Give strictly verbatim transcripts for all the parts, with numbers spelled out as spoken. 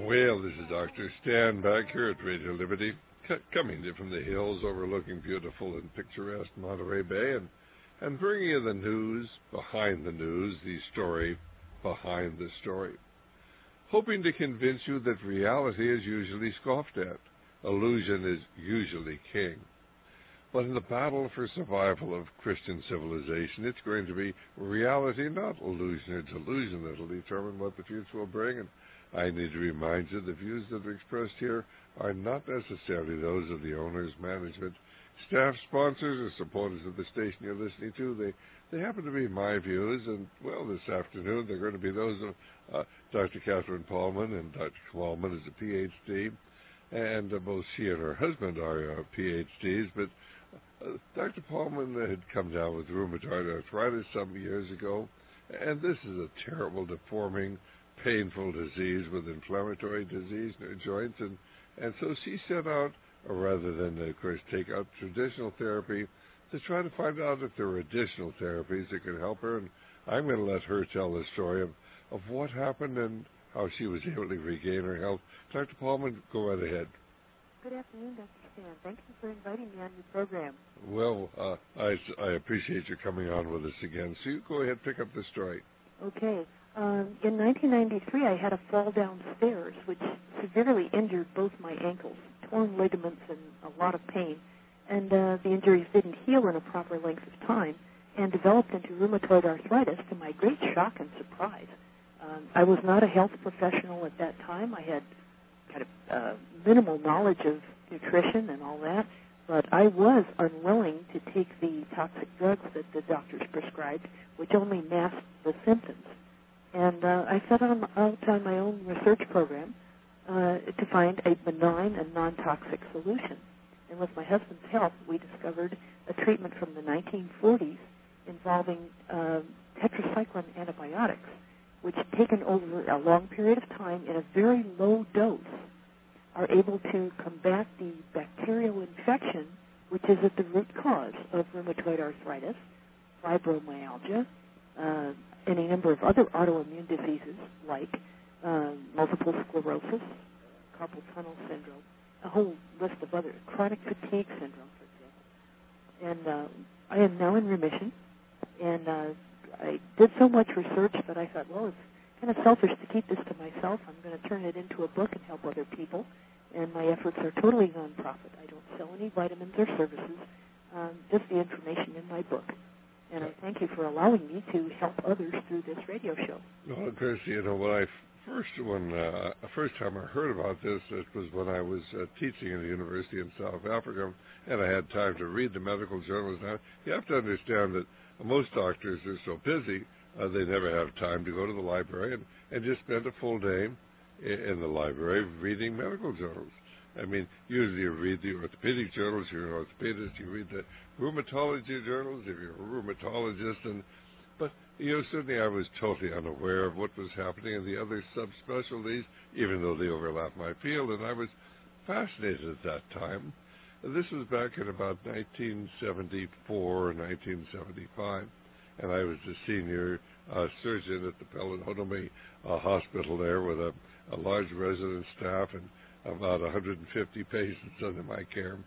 Well, this is Doctor Stan back here at Radio Liberty, c- coming to you from the hills overlooking beautiful and picturesque Monterey Bay, and, and bringing you the news behind the news, the story behind the story. Hoping to convince you that reality is usually scoffed at. Illusion is usually king. But in the battle for survival of Christian civilization, it's going to be reality, not illusion or delusion, that will determine what the future will bring. And I need to remind you the views that are expressed here are not necessarily those of the owners, management, staff, sponsors, or supporters of the station you're listening to. They they happen to be my views, and, well, this afternoon they're going to be those of uh, Doctor Catherine Pahlman, and Doctor Kamalman is a P H D, and uh, both she and her husband are uh, P H Ds, but uh, Doctor Pahlman had come down with rheumatoid arthritis some years ago, and this is a terrible, deforming, painful disease with inflammatory disease in her joints, and, and so she set out, or rather than, of course, take out traditional therapy, to try to find out if there were additional therapies that could help her, and I'm going to let her tell the story of, of what happened and how she was able to regain her health. Doctor Pahlman, go right ahead. Good afternoon, Doctor Stan. Thank you for inviting me on your program. Well, uh, I, I appreciate you coming on with us again, so you go ahead, pick up the story. Okay. Um, in nineteen ninety-three, I had a fall downstairs, which severely injured both my ankles, torn ligaments and a lot of pain. And uh, the injuries didn't heal in a proper length of time and developed into rheumatoid arthritis to my great shock and surprise. Um, I was not a health professional at that time. I had kind of uh, minimal knowledge of nutrition and all that, but I was unwilling to take the toxic drugs that the doctors prescribed, which only masked the symptoms. And uh, I set on, out on my own research program uh, to find a benign and non-toxic solution. And with my husband's help, we discovered a treatment from the nineteen forties involving uh, tetracycline antibiotics, which, taken over a long period of time in a very low dose, are able to combat the bacterial infection, which is at the root cause of rheumatoid arthritis, fibromyalgia, uh, any number of other autoimmune diseases like uh, multiple sclerosis, carpal tunnel syndrome, a whole list of other, chronic fatigue syndrome, for example. And uh, I am now in remission, and uh, I did so much research that I thought, well, it's kind of selfish to keep this to myself. I'm going to turn it into a book and help other people, and my efforts are totally nonprofit. I don't sell any vitamins or services, um, just the information in my book. And I thank you for allowing me to help others through this radio show. Well, Chris, you know, when I first, when uh, first time I heard about this, it was when I was uh, teaching at a university in South Africa, and I had time to read the medical journals. Now, you have to understand that most doctors are so busy, uh, they never have time to go to the library and, and just spend a full day in, in the library reading medical journals. I mean, usually you read the orthopedic journals, you're an orthopedist, you read the rheumatology journals if you're a rheumatologist, and but, you know, certainly I was totally unaware of what was happening in the other subspecialties, even though they overlap my field, and I was fascinated at that time. This was back in about nineteen seventy-four or nineteen seventy-five, and I was the senior uh, surgeon at the Pelotonome uh, Hospital there with a, a large resident staff and about one hundred fifty patients under my care.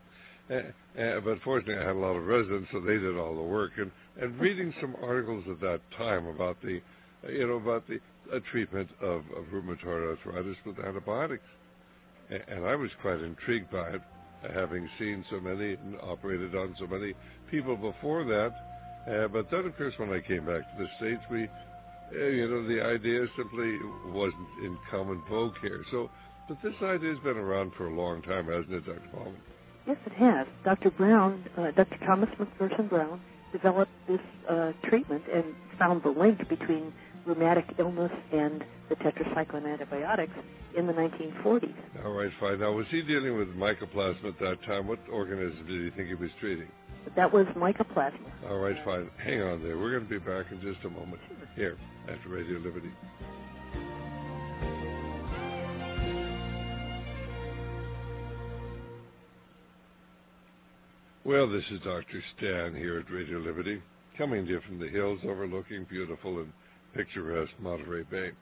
Uh, uh, but fortunately, I had a lot of residents, so they did all the work. And, and reading some articles at that time about the, uh, you know, about the uh, treatment of, of rheumatoid arthritis with antibiotics, and, and I was quite intrigued by it, uh, having seen so many and operated on so many people before that. Uh, but then, of course, when I came back to the States, we, uh, you know, the idea simply wasn't in common vogue here. So, but this idea has been around for a long time, hasn't it, Doctor Pahlman? Yes, it has. Doctor Brown, uh, Doctor Thomas McPherson Brown, developed this uh, treatment and found the link between rheumatic illness and the tetracycline antibiotics in the nineteen forties. All right, fine. Now, was he dealing with mycoplasma at that time? What organism did he think he was treating? That was mycoplasma. All right, fine. Hang on there. We're going to be back in just a moment here after Radio Liberty. Well, this is Doctor Stan here at Radio Liberty, coming to you from the hills overlooking beautiful and picturesque Monterey Bay.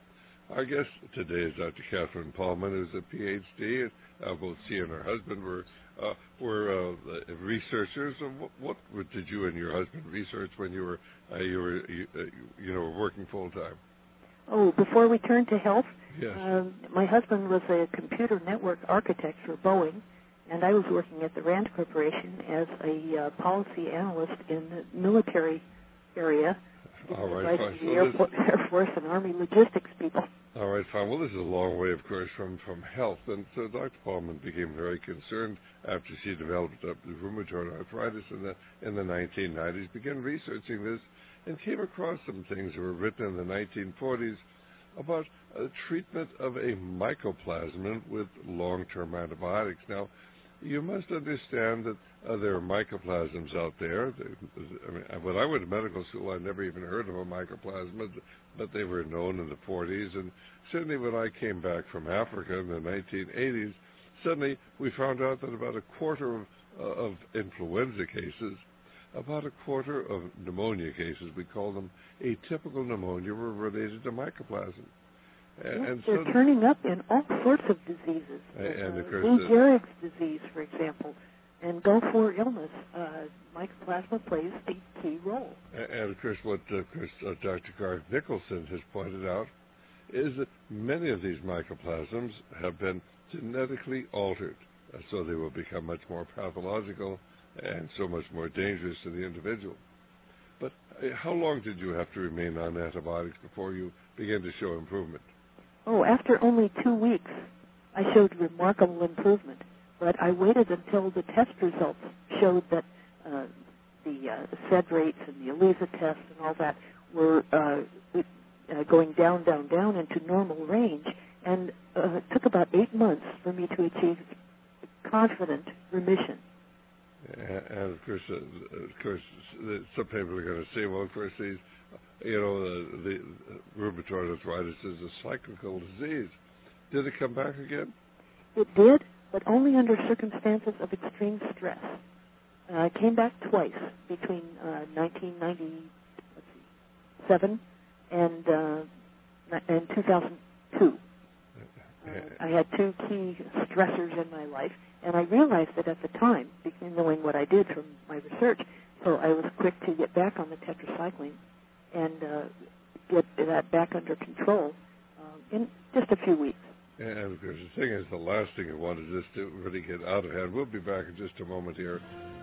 Our guest today is Doctor Catherine Pahlman, who's a P H D. Uh, both she and her husband were uh, were uh, researchers. So what, what did you and your husband research when you were uh, you were you, uh, you know working full time? Oh, before we turned to health, yes. um, my husband was a computer network architect for Boeing, and I was working at the RAND Corporation as a uh, policy analyst in the military area. All right, fine. The So Air, this, For- Air Force and Army logistics people. All right, fine. Well, this is a long way, of course, from, from health. And so Doctor Pahlman became very concerned after she developed uh, rheumatoid arthritis in the in the nineteen nineties, began researching this, and came across some things that were written in the nineteen forties about a treatment of a mycoplasma with long-term antibiotics. Now, you must understand that uh, there are mycoplasms out there. They, I mean, when I went to medical school, I never even heard of a mycoplasma, but they were known in the forties. And certainly when I came back from Africa in the nineteen eighties, suddenly we found out that about a quarter of, uh, of influenza cases, about a quarter of pneumonia cases, we call them atypical pneumonia, were related to mycoplasma. Yes, and they're so turning up in all sorts of diseases. And, and uh, of course, Lou uh, Gehrig's disease, for example, and Gulf War illness. Uh, mycoplasma plays a key role. And, and of course, what uh, of course, uh, Doctor Garth Nicholson has pointed out is that many of these mycoplasms have been genetically altered, uh, so they will become much more pathological and so much more dangerous to the individual. But uh, how long did you have to remain on antibiotics before you began to show improvement? Oh, after only two weeks, I showed remarkable improvement. But I waited until the test results showed that uh, the uh, S E D rates and the ELISA test and all that were uh, uh, going down, down, down into normal range. And uh, it took about eight months for me to achieve confident remission. And of course, uh, of course, some people are going to say, well, of course, these, you know, the, the rheumatoid arthritis is a cyclical disease. Did it come back again? It did, but only under circumstances of extreme stress. Uh, I came back twice between uh, nineteen ninety-seven and uh, and two thousand two. Uh, I had two key stressors in my life, and I realized that at the time, knowing what I did from my research, so I was quick to get back on the tetracycline and uh, get that back under control uh, in just a few weeks. And of course, the thing is, the last thing I wanted is to really get out of hand. We'll be back in just a moment here.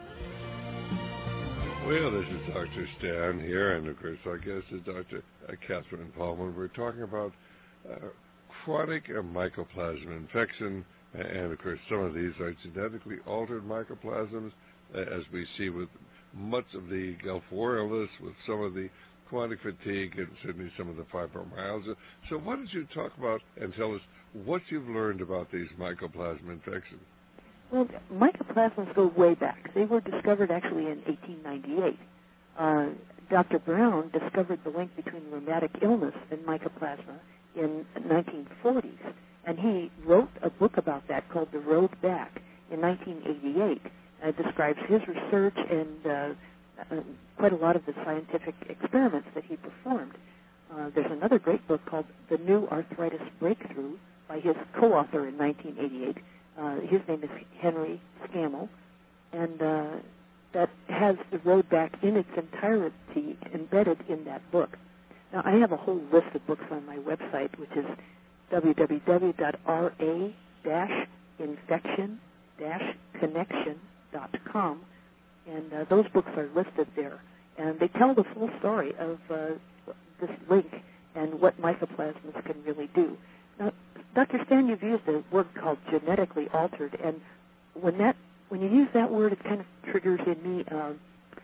Well, this is Doctor Stan here, and of course, our guest is Doctor Catherine Pahlman. We're talking about uh, chronic uh, mycoplasma infection, and of course, some of these are genetically altered mycoplasms, uh, as we see with much of the Gulf War illness, with some of the chronic fatigue, and certainly some of the fibromyalgia. So why don't you talk about and tell us what you've learned about these mycoplasma infections? Well, mycoplasmas go way back. They were discovered actually in eighteen ninety-eight. Uh, Doctor Brown discovered the link between rheumatic illness and mycoplasma in nineteen forties, and he wrote a book about that called The Road Back in nineteen eighty-eight. It describes his research and uh, uh, quite a lot of the scientific experiments that he performed. Uh, there's another great book called The New Arthritis Breakthrough by his co-author in nineteen eighty-eight. Uh, his name is Henry Scammell, and uh, that has The Road Back in its entirety embedded in that book. Now, I have a whole list of books on my website, which is w w w dot r a dash infection dash connection dot com, and uh, those books are listed there. And they tell the full story of uh, this link and what mycoplasmas can really do. Now, Doctor Stan, you've used a word called genetically altered, and when that when you use that word, it kind of triggers in me uh,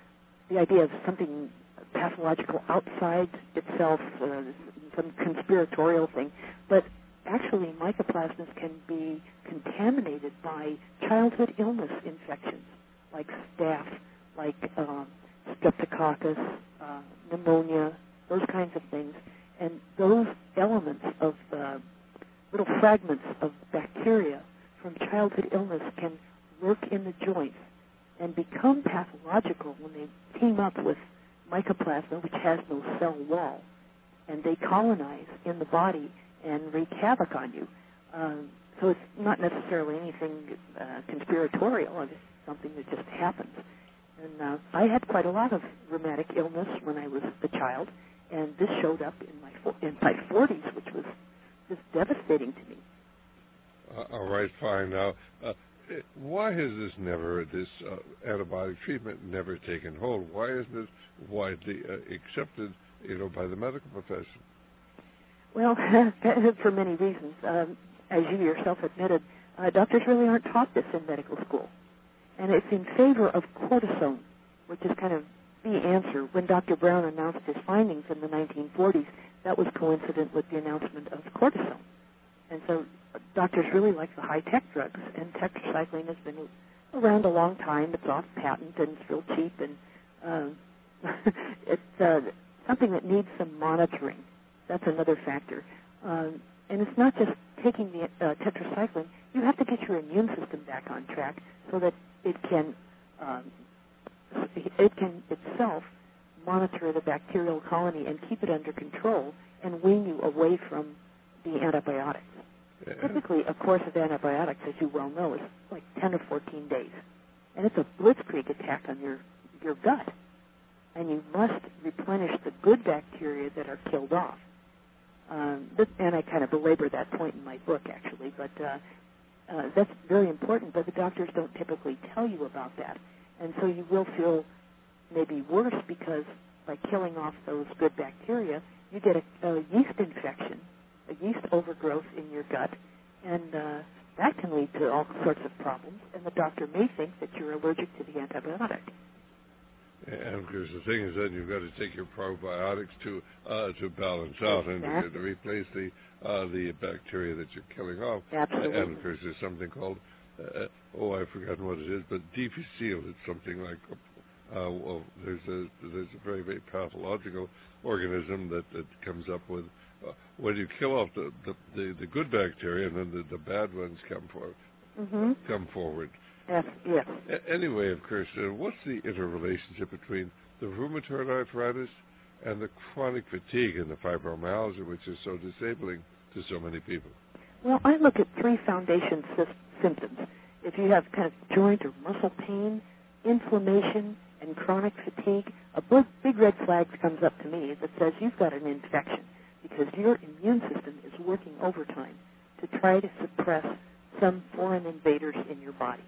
the idea of something pathological outside itself, uh, some conspiratorial thing. But actually, mycoplasmas can be contaminated by childhood illness infections, like staph, like uh, streptococcus, uh, pneumonia, those kinds of things. And those elements of uh, little fragments of bacteria from childhood illness can work in the joints and become pathological when they team up with mycoplasma, which has no cell wall, and they colonize in the body and wreak havoc on you. Um, so it's not necessarily anything uh, conspiratorial. It's something that just happens. And uh, I had quite a lot of rheumatic illness when I was a child, and this showed up in my fo- in my forties, which was just devastating to me. Uh, all right, fine. Now, uh, why has this never, this uh, antibiotic treatment never taken hold? Why isn't it widely uh, accepted, you know, by the medical profession? Well, for many reasons. Um, as you yourself admitted, uh, doctors really aren't taught this in medical school. And it's in favor of cortisone, which is kind of the answer. When Doctor Brown announced his findings in the nineteen forties, that was coincident with the announcement of cortisone. And so doctors really like the high-tech drugs, and tetracycline has been around a long time. It's off patent, and it's real cheap, and uh, it's uh, something that needs some monitoring. That's another factor. Um, and it's not just taking the uh, tetracycline. You have to get your immune system back on track so that it can um, it can itself monitor the bacterial colony and keep it under control and wean you away from the antibiotics. Yeah. Typically, a course of antibiotics, as you well know, is like ten or fourteen days. And it's a blitzkrieg attack on your, your gut. And you must replenish the good bacteria that are killed off. Um, this, and I kind of belabor that point in my book, actually, but uh, uh, that's very important, but the doctors don't typically tell you about that. And so you will feel maybe worse because by killing off those good bacteria, you get a, a yeast infection, a yeast overgrowth in your gut, and uh, that can lead to all sorts of problems, and the doctor may think that you're allergic to the antibiotic. And because the thing is that you've got to take your probiotics to uh, to balance out exactly. and to, to replace the uh, the bacteria that you're killing off. Absolutely. And of course, there's something called uh, oh, I've forgotten what it is, but difficile. It's something like uh, well, there's a there's a very very pathological organism that, that comes up with uh, when you kill off the, the, the, the good bacteria, and then the, the bad ones come forward. Mm-hmm. Come forward. Yes, yes. A- anyway, of course, uh, what's the interrelationship between the rheumatoid arthritis and the chronic fatigue and the fibromyalgia, which is so disabling to so many people? Well, I look at three foundation sy- symptoms. If you have kind of joint or muscle pain, inflammation, and chronic fatigue, a big, big red flag comes up to me that says you've got an infection because your immune system is working overtime to try to suppress some foreign invaders in your body.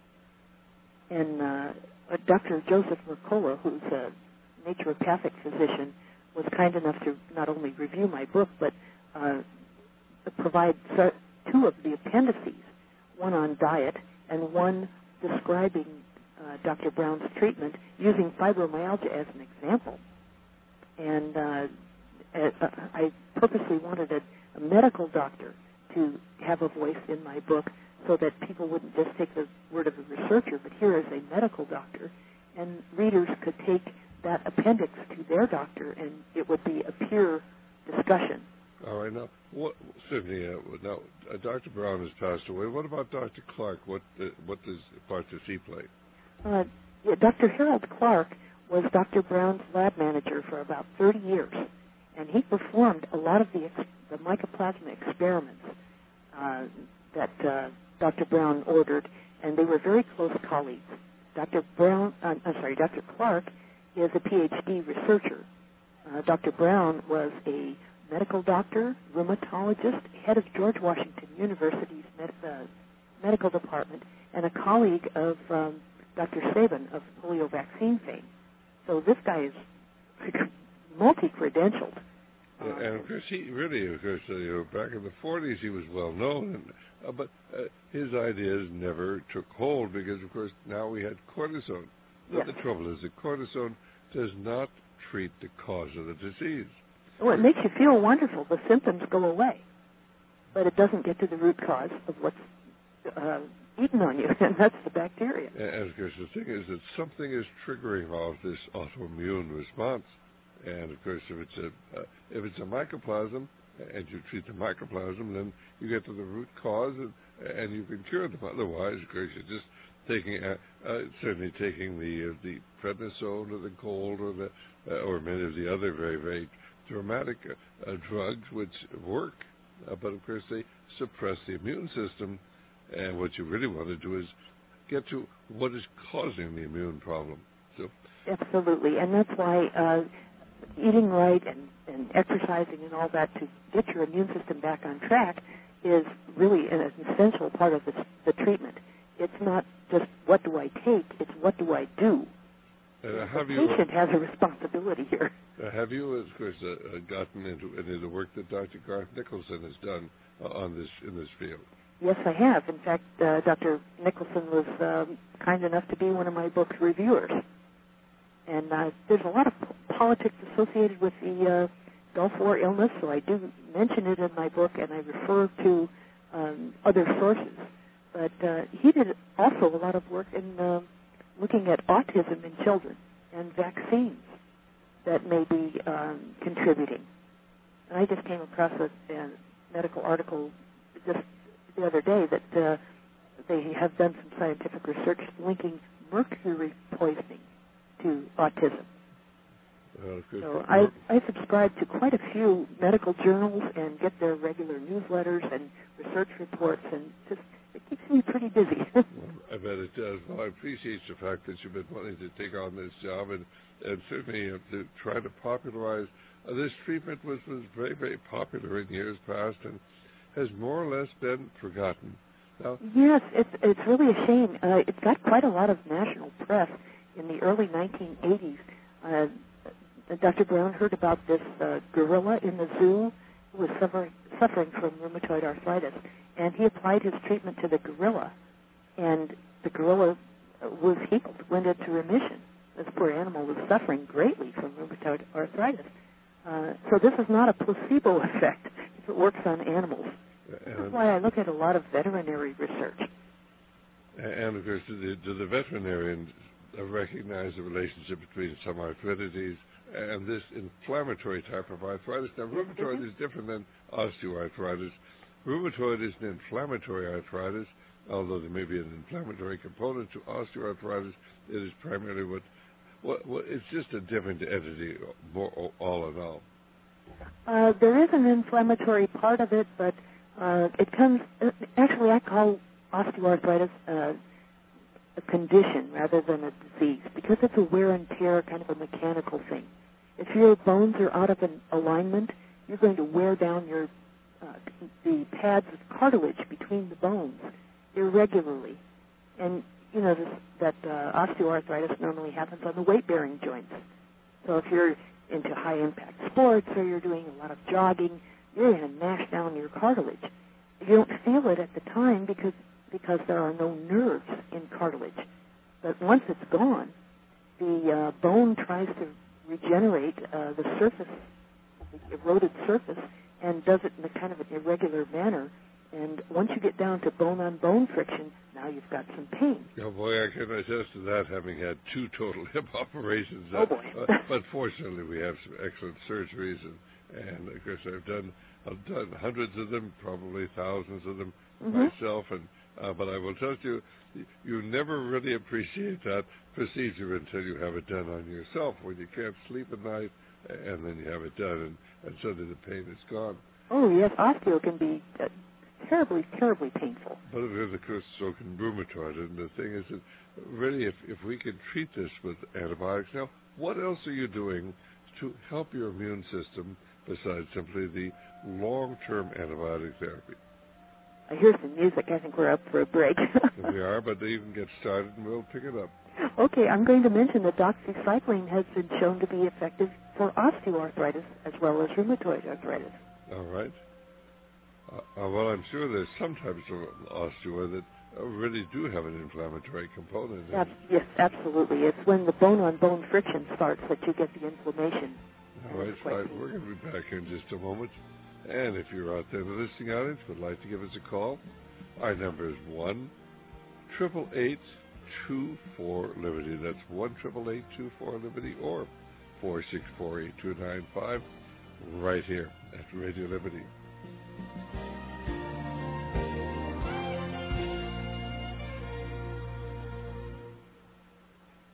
And uh, Doctor Joseph Mercola, who's a naturopathic physician, was kind enough to not only review my book, but uh, provide two of the appendices, one on diet and one describing uh, Doctor Brown's treatment using fibromyalgia as an example. And uh, I purposely wanted a, a medical doctor to have a voice in my book so that people wouldn't just take the word of a researcher, but here is a medical doctor, and readers could take that appendix to their doctor, and it would be a peer discussion. All right. Now, what, Sydney, uh, now, uh, Doctor Brown has passed away. What about Doctor Clark? What uh, what does part does he play? Uh, yeah, Doctor Harold Clark was Doctor Brown's lab manager for about thirty years, and he performed a lot of the, ex- the mycoplasma experiments uh, that uh, Doctor Brown ordered, and they were very close colleagues. Doctor Brown, uh, I'm sorry, Doctor Clark is a P H D researcher. Uh, Doctor Brown was a medical doctor, rheumatologist, head of George Washington University's med- uh, medical department, and a colleague of um, Doctor Sabin of polio vaccine fame. So this guy is multi-credentialed. Uh, and of course, he really, of course, uh, you know, back in the forties, he was well known, and, uh, but uh, his ideas never took hold because, of course, now we had cortisone. But yes. the trouble is that cortisone does not treat the cause of the disease. Well, it makes you feel wonderful. The symptoms go away, but it doesn't get to the root cause of what's uh, eaten on you, and that's the bacteria. And of course, the thing is that something is triggering off this autoimmune response. And of course, if it's a uh, if it's a mycoplasm, and you treat the mycoplasm, then you get to the root cause, and, and you can cure them. Otherwise, of course, you're just taking uh, uh, certainly taking the uh, the prednisone or the cold or the uh, or many of the other very very dramatic uh, uh, drugs which work, uh, but of course they suppress the immune system, and what you really want to do is get to what is causing the immune problem. So, absolutely, and that's why uh, eating right and, and exercising and all that to get your immune system back on track is really an essential part of the, the treatment. It's not just what do I take, it's what do I do. Uh, have the you, patient has a responsibility here. Uh, have you, of course, uh, gotten into any of the work that Doctor Garth Nicholson has done uh, on this in this field? Yes, I have. In fact, uh, Doctor Nicholson was um, kind enough to be one of my book's reviewers. And uh, there's a lot of politics associated with the uh, Gulf War illness, so I do mention it in my book, and I refer to um, other sources. But uh, he did also a lot of work in uh, looking at autism in children and vaccines that may be um, contributing. And I just came across a, a medical article just the other day that uh, they have done some scientific research linking mercury poisoning to autism. Uh, so I, I subscribe to quite a few medical journals and get their regular newsletters and research reports, and just it keeps me pretty busy. Well, I bet it does. Well, I appreciate the fact that you've been wanting to take on this job, and, and certainly uh, to try to popularize uh, this treatment, was, was very, very popular in years past and has more or less been forgotten. Now, yes, it's, it's really a shame. Uh, it got quite a lot of national press in the early nineteen eighties. Uh, Doctor Brown heard about this uh, gorilla in the zoo who was suffer, suffering from rheumatoid arthritis, and he applied his treatment to the gorilla, and the gorilla was healed, went into remission. This poor animal was suffering greatly from rheumatoid arthritis. Uh, so this is not a placebo effect if it works on animals. And That's why I look at a lot of veterinary research. And, of course, do the, do the veterinarians recognize the relationship between some arthritides and this inflammatory type of arthritis? Now, rheumatoid is different than osteoarthritis. Rheumatoid is an inflammatory arthritis, although there may be an inflammatory component to osteoarthritis. It is primarily what, what, what it's just a different entity, more, all in all. Uh, there is an inflammatory part of it, but uh, it comes, uh, actually I call osteoarthritis uh, a condition rather than a disease, because it's a wear and tear, kind of a mechanical thing. If your bones are out of an alignment, you're going to wear down your uh, the pads of cartilage between the bones irregularly. And, you know, this, that uh, osteoarthritis normally happens on the weight-bearing joints. So if you're into high-impact sports or you're doing a lot of jogging, you're going to mash down your cartilage. You don't feel it at the time because because there are no nerves in cartilage. But once it's gone, the uh, bone tries to regenerate uh, the surface, the eroded surface, and does it in a kind of an irregular manner. And once you get down to bone-on-bone friction, now you've got some pain. Oh, boy, I can attest to that, having had two total hip operations. Oh, boy. uh, but fortunately, we have some excellent surgeries, and, and of course, I've done, I've done hundreds of them, probably thousands of them mm-hmm. myself, and Uh, but I will tell you, you never really appreciate that procedure until you have it done on yourself, when you can't sleep at night, and then you have it done, and, and suddenly the pain is gone. Oh, yes, osteo can be uh, terribly, terribly painful. But it is, of course, so can rheumatoid, and the thing is that really, if, if we can treat this with antibiotics, now, what else are you doing to help your immune system besides simply the long-term antibiotic therapy? I hear some music. I think we're up for a break. We are, but you can get started and we'll pick it up. Okay, I'm going to mention that doxycycline has been shown to be effective for osteoarthritis as well as rheumatoid arthritis. All right. Uh, uh, well, I'm sure there's some types of osteo that uh, really do have an inflammatory component. Ab- yes, absolutely. It's when the bone-on-bone friction starts that you get the inflammation. All right, fine. We're going to be back in just a moment. And if you're out there in the listening audience would like to give us a call, our number is one triple eight two four Liberty. That's one triple eight two four Liberty, or four six four eight two nine five, right here at Radio Liberty.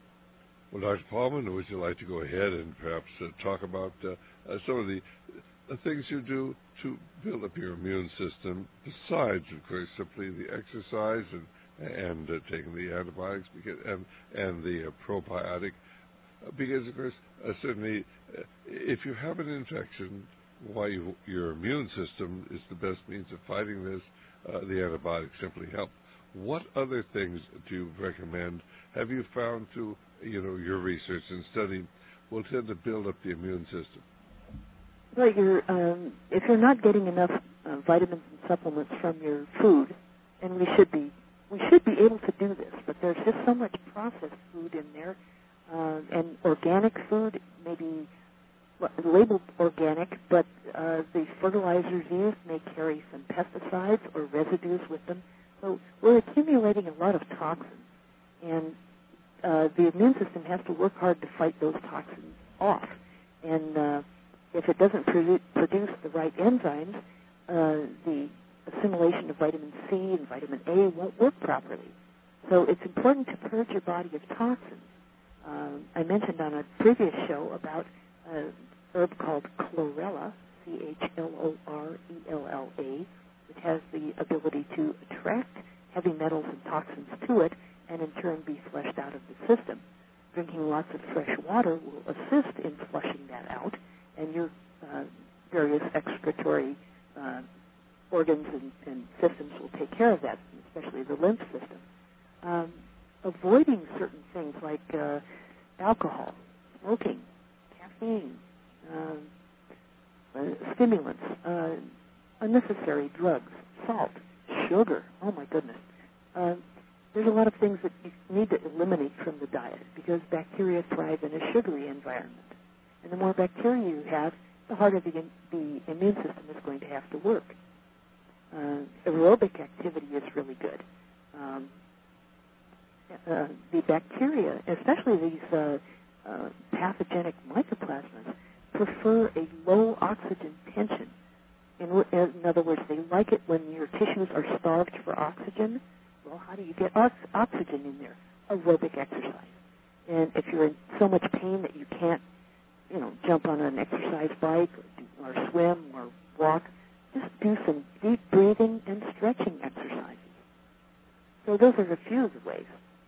Well, Doctor Paulman, would you like to go ahead and perhaps uh, talk about uh, uh, some of the uh, things you do to build up your immune system, besides, of course, simply the exercise and and uh, taking the antibiotics because, and and the uh, probiotic, uh, because of course, uh, certainly, uh, if you have an infection, why you, your immune system is the best means of fighting this. Uh, the antibiotics simply help. What other things do you recommend? Have you found through you know your research and study will tend to build up the immune system? Well, you're, um, if you're not getting enough uh, vitamins and supplements from your food, and we should be, we should be able to do this, but there's just so much processed food in there, uh, and organic food, maybe labeled organic, but uh, the fertilizers used may carry some pesticides or residues with them. So we're accumulating a lot of toxins, and uh, the immune system has to work hard to fight those toxins off. And uh, if it doesn't produ- produce the right enzymes, uh, the assimilation of vitamin C and vitamin A won't work properly. So it's important to purge your body of toxins. Uh, I mentioned on a previous show about an herb called chlorella, C H L O R E L L A, which has the ability to attract heavy metals and toxins to it and in turn be flushed out of the system. Drinking lots of fresh water will assist in flushing that out, and your uh, various excretory uh, organs and, and systems will take care of that, especially the lymph system. Um, avoiding certain things like uh, alcohol, smoking, caffeine, uh, uh, stimulants, uh, unnecessary drugs, salt, sugar, oh my goodness. Uh, there's a lot of things that you need to eliminate from the diet because bacteria thrive in a sugary environment. And the more bacteria you have, the harder the, the immune system is going to have to work. Uh, aerobic activity is really good. Um, uh, the bacteria, especially these uh, uh, pathogenic mycoplasmas, prefer a low oxygen tension. In, in other words, they like it when your tissues are starved for oxygen. Well, how do you get ox- oxygen in there? Aerobic exercise. And if you're in so much pain that you can't, you know, jump on an exercise bike or, or swim or walk, just do some deep breathing and stretching exercises. So those are a few of the ways.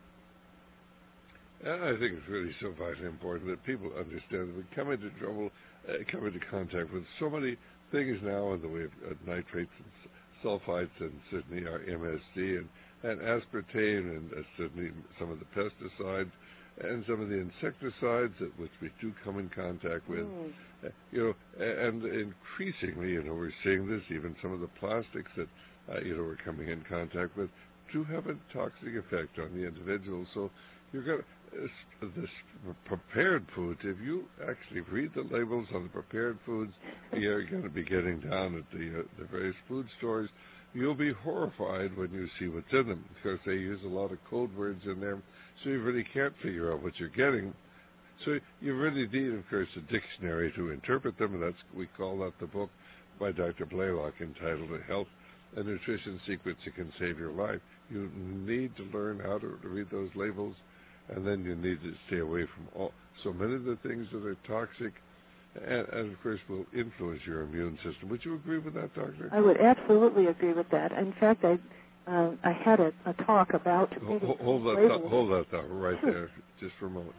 And I think it's really so vitally important that people understand that we come into trouble, uh, come into contact with so many things now in the way of uh, nitrates and sulfites and certainly our M S D and, and aspartame and uh, certainly some of the pesticides and some of the insecticides that which we do come in contact with. Mm. Uh, you know, and increasingly, you know, we're seeing this, even some of the plastics that, uh, you know, we're coming in contact with do have a toxic effect on the individual. So you're going to, uh, this prepared foods, if you actually read the labels on the prepared foods, you're going to be getting down at the, uh, the various food stores. You'll be horrified when you see what's in them because they use a lot of code words in there, so you really can't figure out what you're getting. So you really need, of course, a dictionary to interpret them, and that's we call that the book by Doctor Blaylock entitled Health and Nutrition Secrets That Can Save Your Life. You need to learn how to, to read those labels, and then you need to stay away from all so many of the things that are toxic and, and, of course, will influence your immune system. Would you agree with that, Doctor? I would absolutely agree with that. In fact, I uh, I had a, a talk about... Hold, hold, that th- hold that thought right sure. there, just for a moment.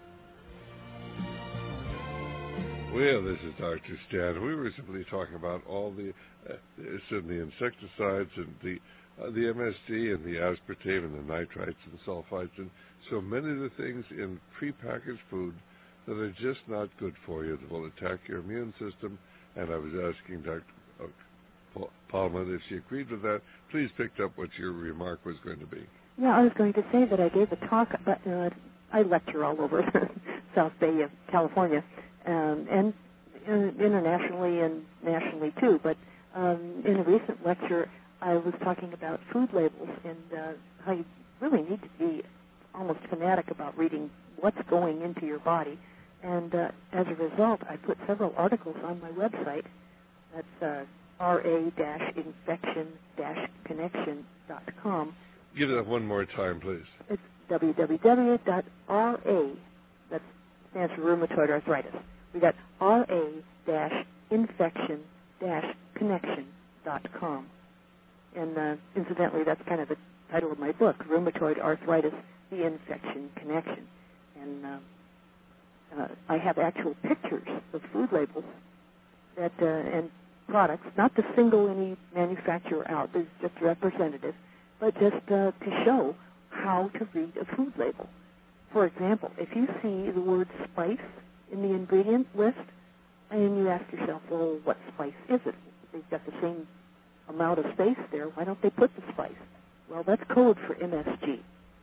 Well, this is Doctor Stan. We were simply talking about all the, uh, certainly insecticides and the uh, the M S D and the aspartame and the nitrites and sulfites and so many of the things in prepackaged food that are just not good for you, that will attack your immune system. And I was asking Doctor Palma if she agreed with that. Please pick up what your remark was going to be. Yeah, I was going to say that I gave a talk, but uh, I lecture all over South Bay of California, um, and uh, internationally and nationally too. But um, in a recent lecture, I was talking about food labels and uh, how you really need to be almost fanatic about reading what's going into your body. And uh, as a result, I put several articles on my website. That's uh, R A infection connection dot com. Give that one more time, please. It's w w w dot r a, that stands for rheumatoid arthritis. We got R A infection connection dot com. And uh, incidentally, that's kind of the title of my book, Rheumatoid Arthritis, The Infection Connection. And uh, uh, I have actual pictures of food labels that uh, and products, not to single any manufacturer out, there's just representative, but just uh, to show how to read a food label. For example, if you see the word spice in the ingredient list, and you ask yourself, well, what spice is it? They've got the same amount of space there. Why don't they put the spice? Well, that's code for M S G.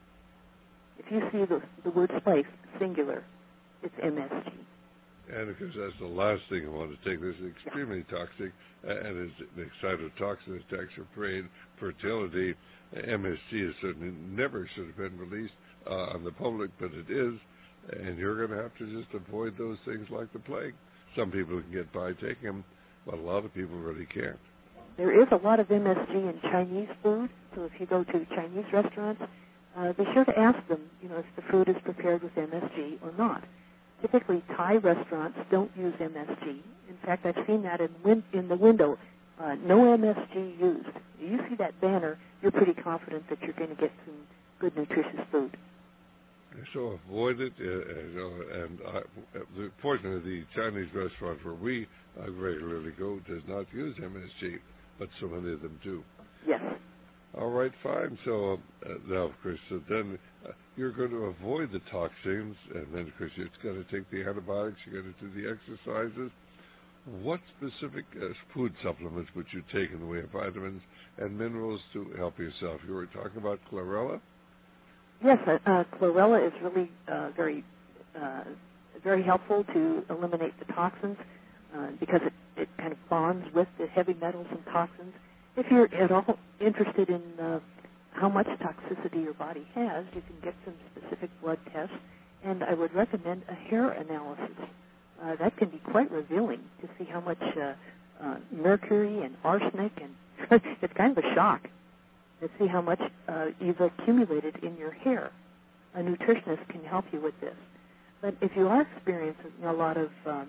If you see the, the word spice, singular, it's M S G. And of course, that's the last thing I want to take. This is extremely yeah. toxic, and is an excitotoxin attacks your brain, fertility. M S G is certainly never should have been released uh, on the public, but it is, and you're going to have to just avoid those things like the plague. Some people can get by taking them, but a lot of people really can't. There is a lot of M S G in Chinese food, so if you go to Chinese restaurants, uh, be sure to ask them, you know, if the food is prepared with M S G or not. Typically, Thai restaurants don't use M S G. In fact, I've seen that in, win- in the window. Uh, no M S G used. You see that banner, you're pretty confident that you're going to get some good, nutritious food. So avoid it, uh, you know, and uh, fortunately, the Chinese restaurant where we uh, regularly go does not use M S G, but so many of them do. Yes. All right, fine. So uh, now, of course, so then uh, you're going to avoid the toxins, and then, of course, you've got to take the antibiotics, you've got to do the exercises. What specific uh, food supplements would you take in the way of vitamins and minerals to help yourself? You were talking about chlorella? Yes, uh, uh, chlorella is really uh, very, uh, very helpful to eliminate the toxins uh, because it, it kind of bonds with the heavy metals and toxins. If you're at all interested in uh, how much toxicity your body has, you can get some specific blood tests, and I would recommend a hair analysis. Uh, that can be quite revealing to see how much uh, uh, mercury and arsenic, and it's kind of a shock to see how much uh, you've accumulated in your hair. A nutritionist can help you with this. But if you are experiencing a lot of um,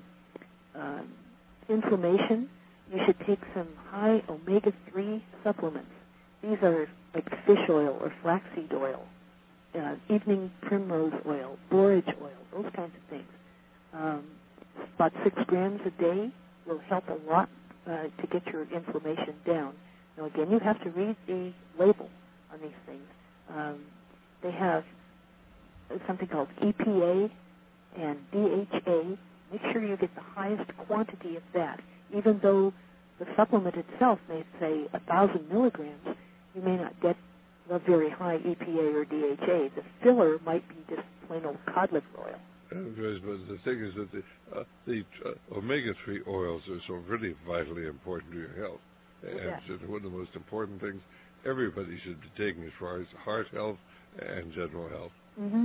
uh, inflammation, you should take some high omega three supplements. These are like fish oil or flaxseed oil, uh, evening primrose oil, borage oil, those kinds of things. Um, about six grams a day will help a lot uh, to get your inflammation down. Now, again, you have to read the label on these things. Um, they have something called E P A and D H A. Make sure you get the highest quantity of that. Even though the supplement itself may say one thousand milligrams, you may not get the very high E P A or D H A. The filler might be just plain old cod liver oil. And but the thing is that the, uh, the uh, omega three oils are so really vitally important to your health. And yeah. it's one of the most important things everybody should be taking as far as heart health and general health. Mm-hmm.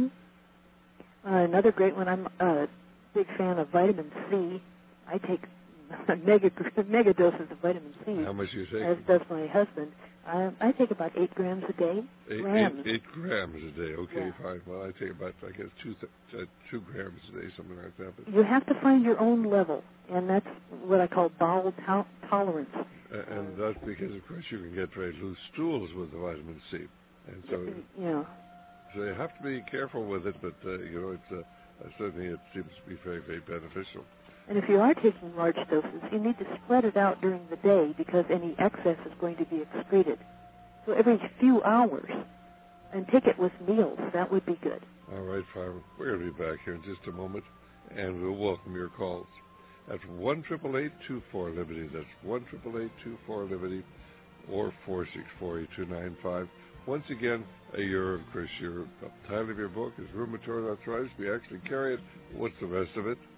Uh, another great one, I'm a big fan of vitamin C. I take mega, mega doses of vitamin C. How much do you take? As does my husband. I, I take about eight grams a day. Eight, grams. Eight, eight grams a day. Okay, yeah. fine. Well, I take about, I guess, two, uh, two grams a day, something like that. But you have to find your own level, and that's what I call bowel to- tolerance. Uh, and that's because, of course, you can get very loose stools with the vitamin C. And so, yeah. so you have to be careful with it, but, uh, you know, it's uh, certainly it seems to be very, very beneficial. And if you are taking large doses, you need to spread it out during the day because any excess is going to be excreted. So every few hours, and take it with meals. That would be good. All right, Farmer. We're going to be back here in just a moment, and we'll welcome your calls. That's one eight eight eight, two four, Liberty. That's one eight eight eight, two four, Liberty, or four six four, eight two nine five. Once again, uh, your, of course, your uh, title of your book is Rheumatoid Arthritis. We actually carry it. What's the rest of it?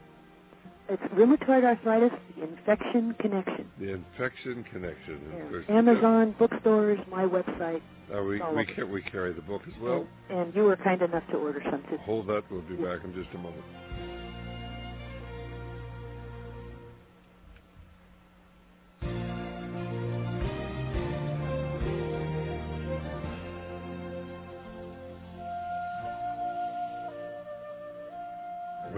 It's Rheumatoid Arthritis, the Infection Connection. The Infection Connection. Yeah. Of course, Amazon, bookstores, my website. Uh, we we, ca- we carry the book as well. And, and you were kind enough to order some too. Hold that. We'll be back in just a moment.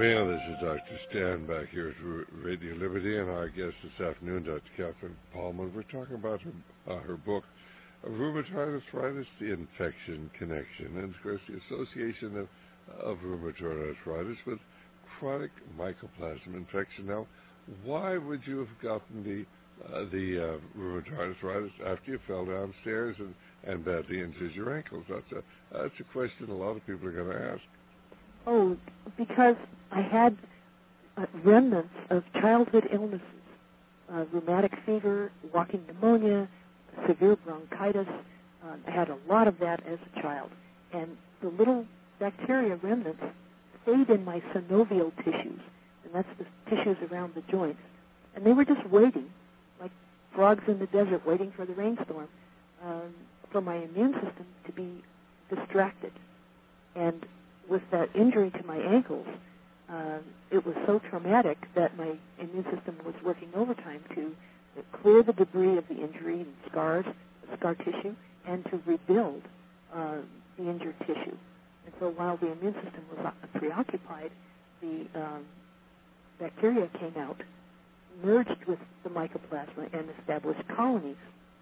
Well, this is Doctor Stan back here at Radio Liberty, and our guest this afternoon, Doctor Catherine Pahlman. We're talking about her, uh, her book, Rheumatoid Arthritis, the Infection Connection, and of course the association of, of rheumatoid arthritis with chronic mycoplasma infection. Now, why would you have gotten the uh, the uh, rheumatoid arthritis after you fell downstairs and, and badly injured your ankles? That's a that's a question a lot of people are going to ask. Oh, because I had uh, remnants of childhood illnesses, uh, rheumatic fever, walking pneumonia, severe bronchitis. Uh, I had a lot of that as a child. And the little bacteria remnants stayed in my synovial tissues, and that's the tissues around the joints. And they were just waiting, like frogs in the desert waiting for the rainstorm, um, for my immune system to be distracted. And with that injury to my ankles, uh, it was so traumatic that my immune system was working overtime to clear the debris of the injury and scars, scar tissue, and to rebuild uh, the injured tissue. And so while the immune system was preoccupied, the um, bacteria came out, merged with the mycoplasma, and established colonies.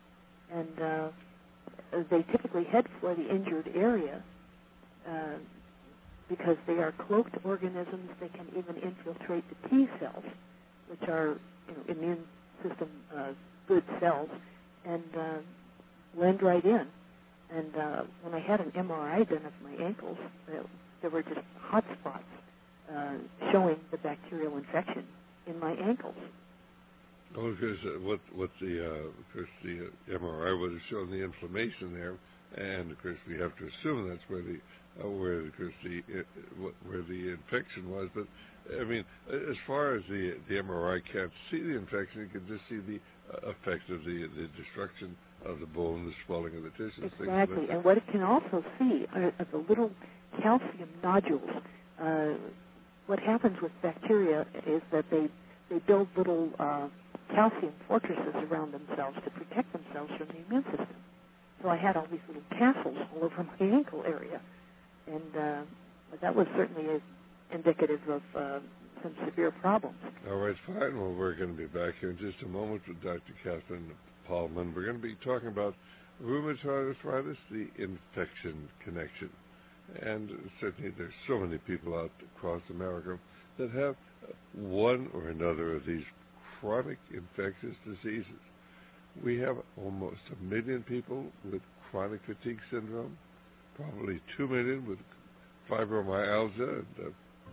And uh, they typically head for the injured area uh, because they are cloaked organisms. They can even infiltrate the T cells, which are you know, immune system uh, good cells, and uh, blend right in. And uh, when I had an M R I done of my ankles, uh, there were just hot spots uh, showing the bacterial infection in my ankles. Oh, because uh, what what the uh, of course the uh, M R I would have shown the inflammation there, and of course we have to assume that's where the uh, where of course the uh, where the infection was. But I mean, as far as the the M R I can't see the infection, you can just see the uh, effect of the the destruction of the bone, the swelling of the tissues. Exactly, like and what it can also see are, are the little calcium nodules. Uh, what happens with bacteria is that they they build little uh, calcium fortresses around themselves to protect themselves from the immune system. So I had all these little castles all over my ankle area, and uh, that was certainly a, indicative of uh, some severe problems. All right, fine. Well, we're going to be back here in just a moment with Doctor Catherine Pahlman. We're going to be talking about rheumatoid arthritis, the infection connection. And certainly there's so many people out across America that have one or another of these chronic infectious diseases. We have almost a million people with chronic fatigue syndrome, probably two million with fibromyalgia. And, uh,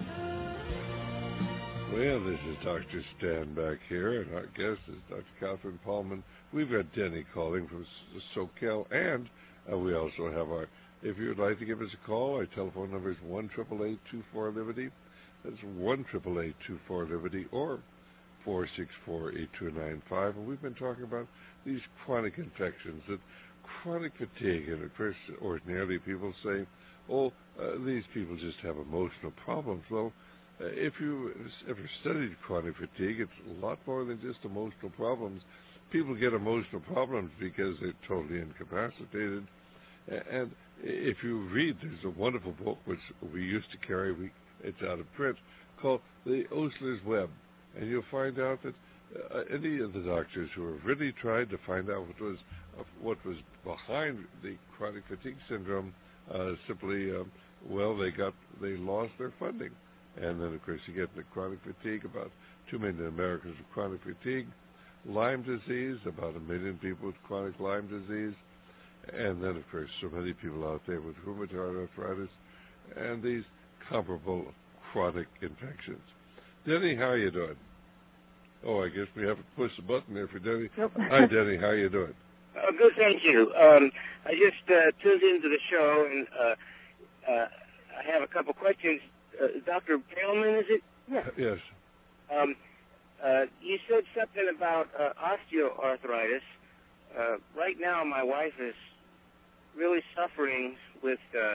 well, this is Doctor Stan back here, and our guest is Doctor Catherine Pahlman. We've got Denny calling from SoCal, and uh, we also have our, if you would like to give us a call, our telephone number is one eight eight eight, two four, Liberty. That's one eight eight eight, two four, Liberty, or four six four, eight two nine five. And we've been talking about these chronic infections, that chronic fatigue. And of course, ordinarily people say, oh, uh, these people just have emotional problems. Well, uh, if you ever studied chronic fatigue, it's a lot more than just emotional problems. People get emotional problems because they're totally incapacitated. And if you read, there's a wonderful book which we used to carry, we, it's out of print, called The Osler's Web. And you'll find out that uh, any of the doctors who have really tried to find out what was uh, what was behind the chronic fatigue syndrome, uh, simply, um, well, they got they lost their funding. And then, of course, you get the chronic fatigue, about two million Americans with chronic fatigue. Lyme disease, about a million people with chronic Lyme disease. And then, of course, so many people out there with rheumatoid arthritis and these comparable chronic infections. Denny, how are you doing? Oh, I guess we have to push the button there for Denny. Nope. Hi, Denny. How are you doing? Uh, good, thank you. Um, I just uh, tuned into the show, and uh, uh, I have a couple questions. Uh, Doctor Pahlman, is it? Yes. Yes. Um, uh, you said something about uh, osteoarthritis. Uh, right now, my wife is really suffering with uh,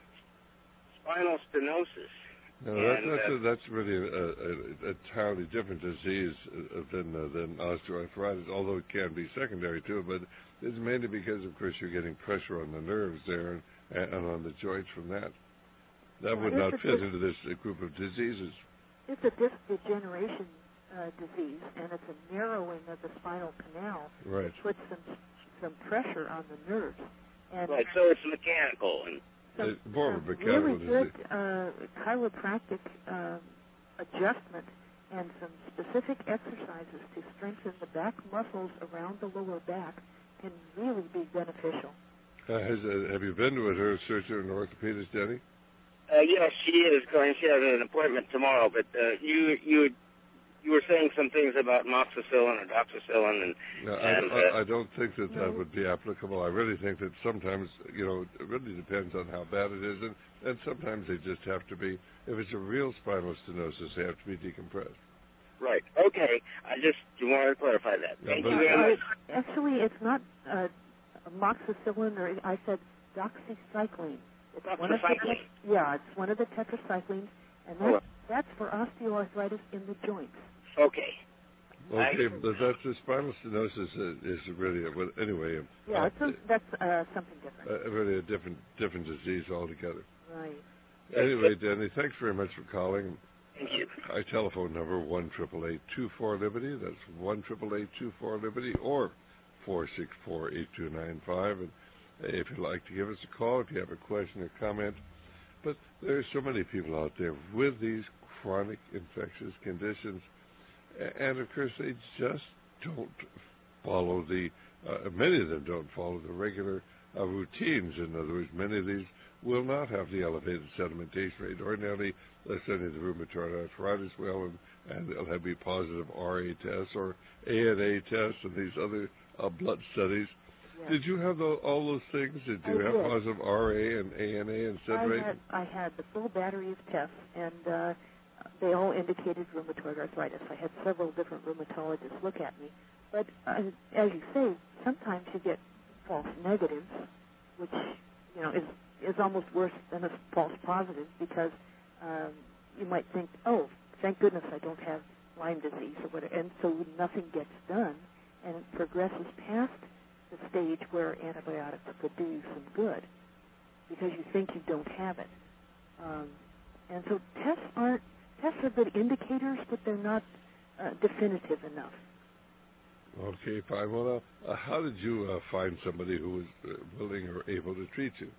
spinal stenosis. No, that, and, that's, uh, a, that's really a, a, a entirely different disease uh, than uh, than osteoarthritis, although it can be secondary to it. But it's mainly because, of course, you're getting pressure on the nerves there and, and on the joints from that. That would not fit into this uh, group of diseases. it's a disc degeneration uh, disease, and it's a narrowing of the spinal canal. Right. It puts some some pressure on the nerves. And right, so it's mechanical. And some, it's more of a some mechanical really disease. good uh, chiropractic uh, adjustment and some specific exercises to strengthen the back muscles around the lower back can really be beneficial. Uh, has, uh, have you been to a neurosurgeon or orthopedist, Denny? Uh, yes, she is going. She has an appointment tomorrow. But uh, you you you were saying some things about moxicillin or doxycycline, and, No, and I, uh, I, I don't think that that would be applicable. I really think that sometimes, you know, it really depends on how bad it is, and, and sometimes they just have to be, if it's a real spinal stenosis, they have to be decompressed. right. Okay. I just wanted to clarify that. Yeah, Thank but- you very much. Actually, it's not uh, amoxicillin, or I said doxycycline. It's one of the Doxycycline. tet- yeah, it's one of the tetracyclines, and Oh. that's, that's for osteoarthritis in the joints. Okay. Okay, I- but that's the spinal stenosis is, is really, a, well, anyway, Yeah, uh, it's a, that's uh, something different. uh, really a different different disease altogether. Right. Anyway, Danny, thanks very much for calling. Thank you. Our telephone number, one eight eight eight, two four, Liberty. That's one eight eight eight, two four, Liberty, or four six four, eight two nine five. And if you'd like to give us a call, if you have a question or comment. But there are so many people out there with these chronic infectious conditions, and of course they just don't follow the, uh, many of them don't follow the regular uh, routines. In other words, many of these will not have the elevated sedimentation rate. Ordinarily, let's say the rheumatoid arthritis will, and, and they'll have be positive R A tests or A N A tests and these other uh, blood studies. Yes. Did you have the, all those things? Did you I have did. positive R A and A N A and sed I rate? had, I had the full battery of tests, and uh, they all indicated rheumatoid arthritis. I had several different rheumatologists look at me. But uh, as you say, sometimes you get false negatives, which, you know, is is almost worse than a false positive, because um, you might think, oh, thank goodness I don't have Lyme disease or whatever, and so nothing gets done, and it progresses past the stage where antibiotics could do some good, because you think you don't have it. Um, and so tests aren't, tests are good indicators, but they're not uh, definitive enough. Okay, fine. Well, uh, how did you uh, find somebody who was uh, willing or able to treat you?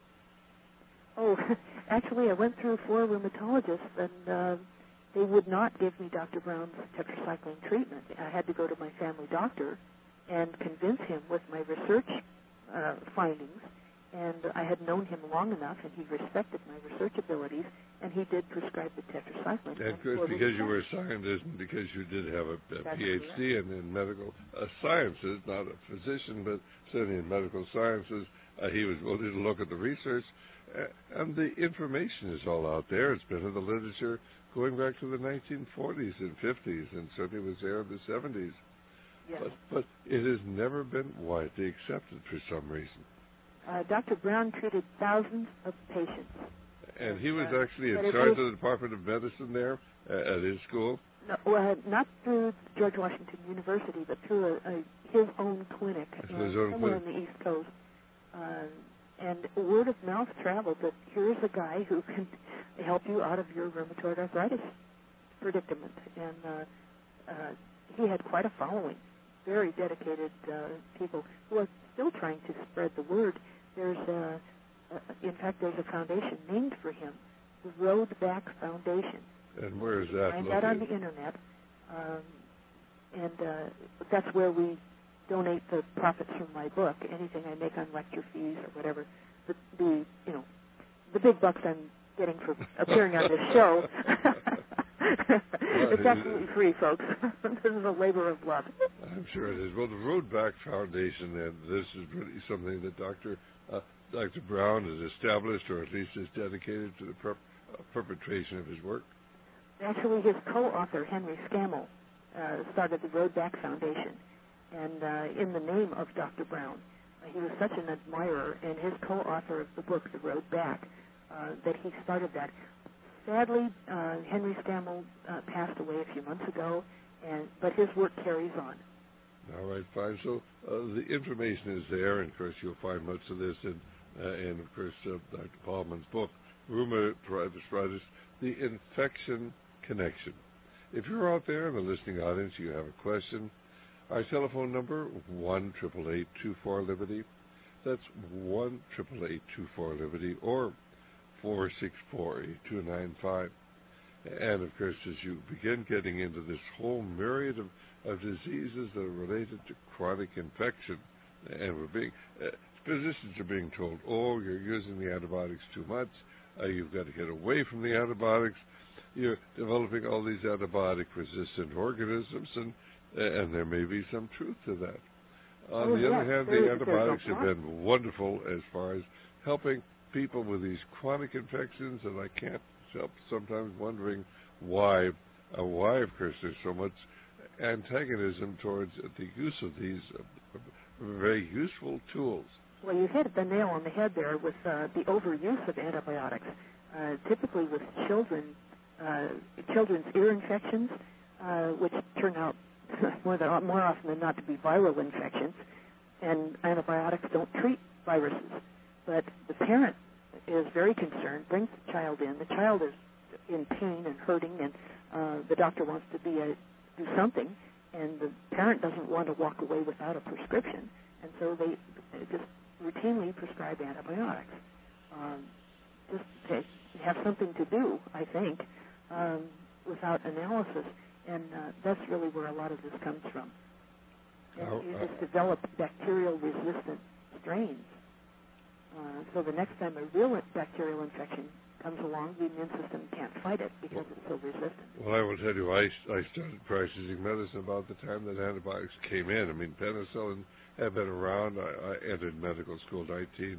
Oh, actually, I went through four rheumatologists, and uh, they would not give me Doctor Brown's tetracycline treatment. I had to go to my family doctor and convince him with my research uh, findings, and I had known him long enough, and he respected my research abilities, and he did prescribe the tetracycline. And of course, because you were a scientist and because you did have a, a P H D in, in medical uh, sciences, not a physician, but certainly in medical sciences, uh, he was willing to look at the research. Uh, and the information is all out there. It's been in the literature going back to the nineteen forties and fifties, and certainly was there in the seventies. Yes. But, but it has never been widely accepted for some reason. Uh, Doctor Brown treated thousands of patients. And he was Uh, actually in but it charge was- of the Department of Medicine there uh, at his school. No, well, not through George Washington University, but through a, a, his own clinic uh, His own somewhere clinic. on the East Coast. Uh, and word of mouth traveled that here's a guy who can help you out of your rheumatoid arthritis predicament. And uh, uh, he had quite a following, very dedicated uh, people who are still trying to spread the word. There's, uh, uh, in fact, there's a foundation named for him, the Road Back Foundation. And where is that Find located? that on the internet, um, and uh, that's where we donate the profits from my book. Anything I make on lecture fees or whatever, the, the you know, the big bucks I'm getting for appearing on this show. It's absolutely free, folks. This is a labor of love. I'm sure it is. Well, the Road Back Foundation, and this is really something that Doctor Uh, Doctor Brown has established, or at least is dedicated to the per- uh, perpetration of his work. Actually, his co-author, Henry Scammell, uh, started the Road Back Foundation, and uh, in the name of Doctor Brown. Uh, he was such an admirer, and his co-author of the book, The Road Back, uh, that he started that. Sadly, uh, Henry Scammell uh, passed away a few months ago, and but his work carries on. All right, fine. So uh, the information is there, and of course you'll find much of this in, uh, in of course, uh, Doctor Paulman's book, Rheumatoid Arthritis, The Infection connection. If you're out there in the listening audience, you have a question, our telephone number, one eight eight eight, two four, Liberty. That's one eight eight eight, two four, Liberty, or four six four, eight two nine five. And, of course, as you begin getting into this whole myriad of, of diseases that are related to chronic infection, and we're being, uh, physicians are being told, oh, you're using the antibiotics too much, uh, you've got to get away from the antibiotics, you're developing all these antibiotic-resistant organisms, and and there may be some truth to that. On oh, the yes, other hand, there, the antibiotics no have been wonderful as far as helping people with these chronic infections, and I can't help sometimes wondering why, uh, why, of course, there's so much antagonism towards the use of these uh, very useful tools. Well, you hit the nail on the head there with uh, the overuse of antibiotics. Uh, typically with children, uh, children's ear infections, uh, which turn out more, than, more often than not to be viral infections, and antibiotics don't treat viruses. But the parent is very concerned, brings the child in. The child is in pain and hurting, and uh, the doctor wants to be a, do something, and the parent doesn't want to walk away without a prescription, and so they, they just routinely prescribe antibiotics. Um, just to have something to do, I think, um, without analysis, and uh, that's really where a lot of this comes from. And oh, you uh, just develop bacterial-resistant strains. Uh, so the next time a real bacterial infection comes along, the immune system can't fight it because it's so resistant. Well, I will tell you, I, I started practicing medicine about the time that antibiotics came in. I mean, penicillin had been around. I, I entered medical school in nineteen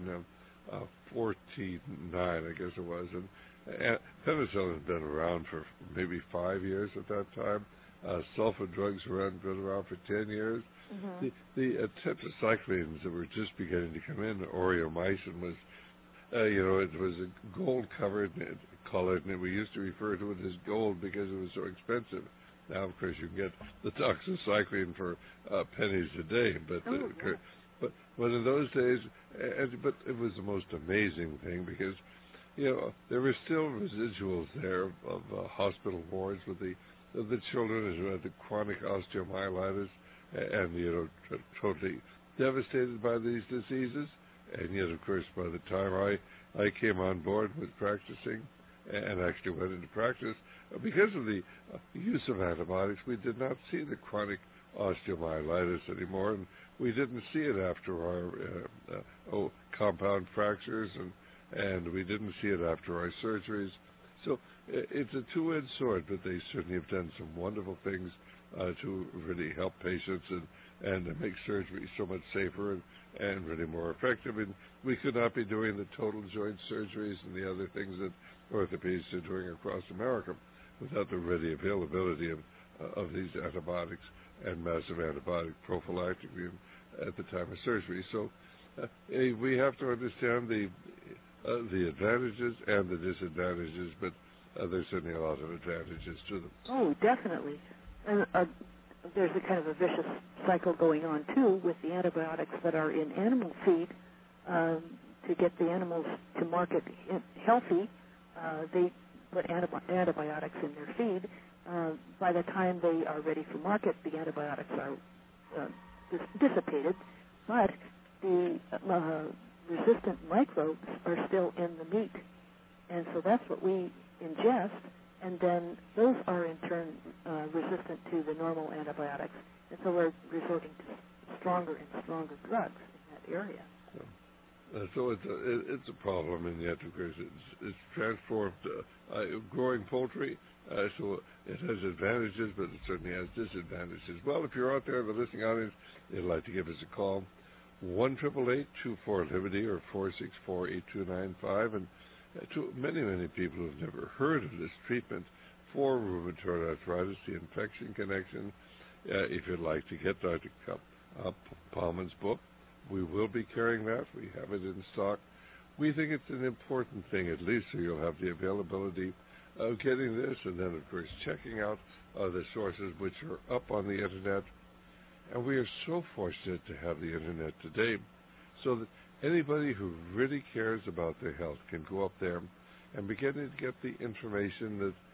forty-nine, I guess it was, and, and penicillin had been around for maybe five years at that time. Uh, sulfa drugs were been around for ten years. Mm-hmm. The, the uh, tetracyclines that were just beginning to come in, aureomycin was, uh, you know, it was a gold-covered colored, and we used to refer to it as gold because it was so expensive. Now, of course, you can get the doxycycline for uh, pennies a day, but, oh, uh, yeah. but but in those days, uh, but it was the most amazing thing because, you know, there were still residuals there of, of uh, hospital wards with the of the children who had the chronic osteomyelitis, and, you know, t- totally devastated by these diseases. And yet, of course, by the time I, I came on board with practicing and actually went into practice, because of the uh, use of antibiotics, we did not see the chronic osteomyelitis anymore, and we didn't see it after our uh, uh, oh, compound fractures, and, and we didn't see it after our surgeries. So it's a two-edged sword, but they certainly have done some wonderful things uh, to really help patients and, and make surgery so much safer and, and really more effective. And we could not be doing the total joint surgeries and the other things that orthopedists are doing across America without the ready availability of, uh, of these antibiotics and massive antibiotic prophylactically at the time of surgery. So uh, we have to understand the Uh, the advantages and the disadvantages, but uh, there's certainly a lot of advantages to them. Oh, definitely. And uh, there's a kind of a vicious cycle going on, too, with the antibiotics that are in animal feed. Um, to get the animals to market in healthy, uh, they put antibi- antibiotics in their feed. Uh, by the time they are ready for market, the antibiotics are uh, dis- dissipated, but the uh, resistant microbes are still in the meat. And so that's what we ingest, and then those are in turn uh, resistant to the normal antibiotics. And so we're resorting to stronger and stronger drugs in that area. So, uh, so it's, a, it, it's a problem, and yet, of course, it's, it's transformed uh, uh, growing poultry, uh, so it has advantages, but it certainly has disadvantages. Well, if you're out there in the listening audience, you'd like to give us a call, one eight eight eight, two four, Liberty or four six four, eight two nine five. And to many, many people who have never heard of this treatment for rheumatoid arthritis, the Infection Connection, uh, if you'd like to get Doctor Uh, Palman's book, we will be carrying that. We have it in stock. We think it's an important thing, at least, so you'll have the availability of getting this, and then, of course, checking out uh, the sources which are up on the Internet. And we are so fortunate to have the Internet today so that anybody who really cares about their health can go up there and begin to get the information that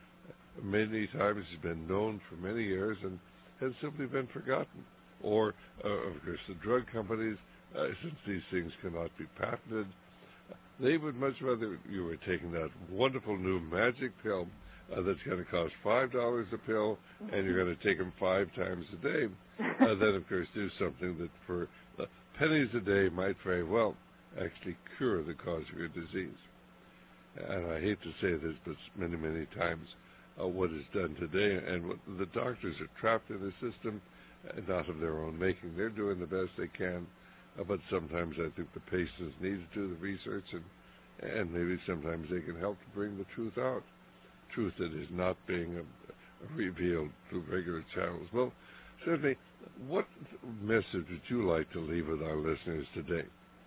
many times has been known for many years and has simply been forgotten. Or, uh, of course, the drug companies, uh, since these things cannot be patented, they would much rather you were taking that wonderful new magic pill uh, that's going to cost five dollars a pill, and you're going to take them five times a day, uh, than, of course, do something that for uh, pennies a day might very well actually cure the cause of your disease. And I hate to say this, but many, many times uh, what is done today, and what the doctors are trapped in a system uh, not of their own making. They're doing the best they can, uh, but sometimes I think the patients need to do the research, and, and maybe sometimes they can help to bring the truth out, truth that is not being uh, revealed through regular channels. Well, certainly, what message would you like to leave with our listeners today?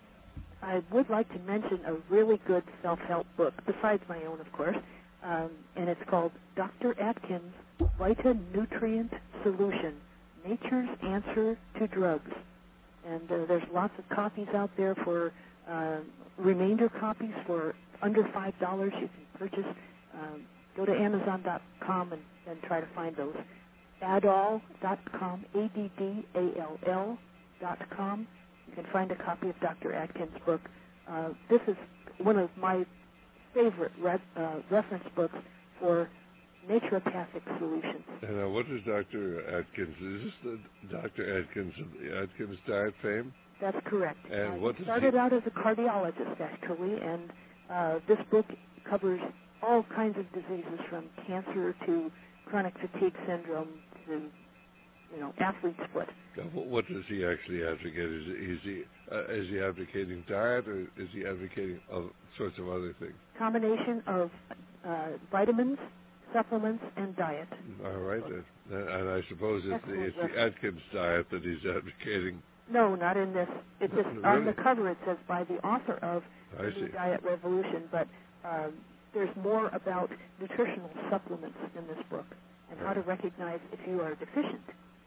I would like to mention a really good self-help book, besides my own, of course, um, and it's called Doctor Atkins' Vitanutrient Solution, Nature's Answer to Drugs. And uh, there's lots of copies out there for uh, remainder copies for under five dollars you can purchase. Um, go to Amazon dot com and, and try to find those. Addall dot com, A D D A L L dot com. You can find a copy of Doctor Atkins' book. Uh, this is one of my favorite re- uh, reference books for naturopathic solutions. And uh, what is Doctor Atkins? Is this the Doctor Atkins of the Atkins diet fame? That's correct. And uh, what he does started he... out as a cardiologist, actually, and uh, this book covers all kinds of diseases from cancer to chronic fatigue syndrome to, you know, athlete's foot. What does he actually advocate? Is, is he uh, is he advocating diet, or is he advocating all sorts of other things? Combination of uh, vitamins, supplements, and diet. All right, uh, and I suppose it's the, it's the Atkins diet that he's advocating. No, not in this. It's just Really? on the cover. It says by the author of I the see. New Diet Revolution, but um, there's more about nutritional supplements in this book and how to recognize if you are deficient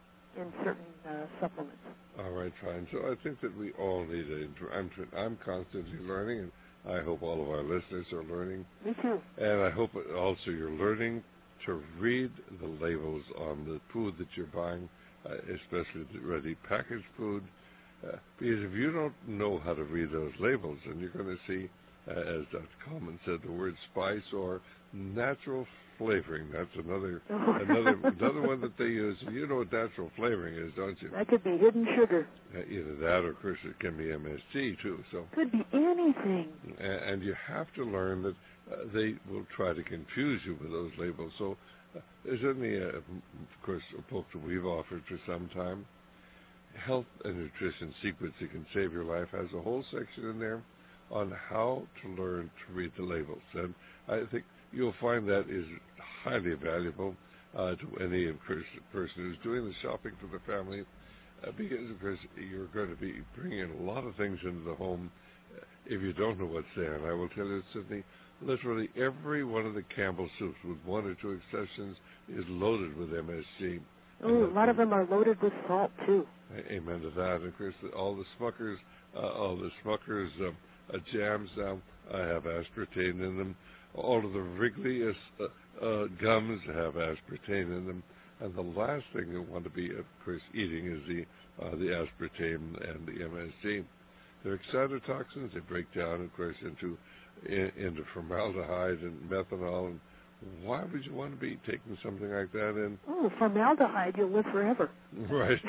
in certain uh, supplements. All right, fine. So I think that we all need it. I'm, I'm constantly learning, and I hope all of our listeners are learning. Me too. And I hope also you're learning to read the labels on the food that you're buying, uh, especially the ready packaged food, uh, because if you don't know how to read those labels, then you're going to see, uh, as Doctor Coleman said, the word spice or natural flavoring. That's another another another one that they use. You know what natural flavoring is, don't you? That could be hidden sugar. Uh, either that, or of course it can be M S G too. So could be anything. And, and you have to learn that uh, they will try to confuse you with those labels. So uh, there's only, a, of course, a book that we've offered for some time. Health and Nutrition Secrets That Can Save Your Life has a whole section in there on how to learn to read the labels. And I think you'll find that is highly valuable uh, to any person who's doing the shopping for the family, uh, because, of course, you're going to be bringing a lot of things into the home uh, if you don't know what's there. And I will tell you, Sydney, literally every one of the Campbell soups, with one or two exceptions, is loaded with M S G. Oh, a lot of them are loaded with salt, too. Amen to that. And of course, all the Smuckers, uh, all the Smuckers uh, uh, jams now uh, have aspartame in them. All of the Wrigley uh, uh, gums have aspartame in them. And the last thing you want to be, of course, eating is the uh, the aspartame and the M S G. They're excitotoxins. They break down, of course, into in, into formaldehyde and methanol. And why would you want to be taking something like that in? Oh, formaldehyde, you'll live forever. Right.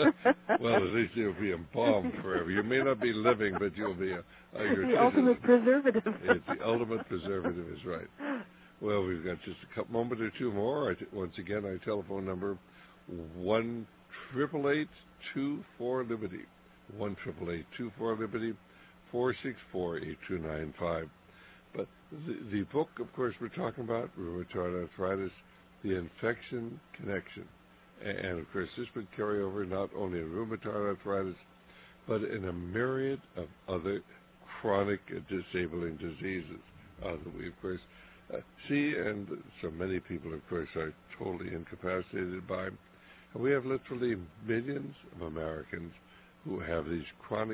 Well, at least you'll be embalmed forever. You may not be living, but you'll be a, a It's the ultimate preservative. It's the ultimate preservative, is right. Well, we've got just a couple, moment or two more. I t- once again, our telephone number, one triple eight two four Liberty, one triple eight two four Liberty, four six four eight two nine five. But the, the book, of course, we're talking about rheumatoid arthritis, the infection connection, and, and of course, this would carry over not only in rheumatoid arthritis, but in a myriad of other chronic uh, disabling diseases uh, that we, of course, uh, see, and so many people, of course, are totally incapacitated by. And we have literally millions of Americans who have these chronic